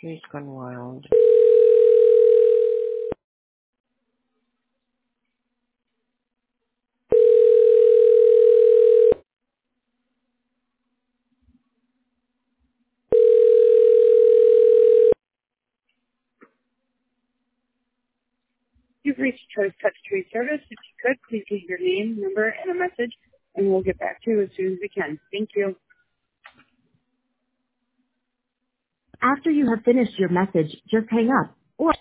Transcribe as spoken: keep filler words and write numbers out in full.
He's gone wild. You've reached Choice Touch Tree Service. If you could, please leave your name, number, and a message, and we'll get back to you as soon as we can. Thank you. After you have finished your message, just hang up.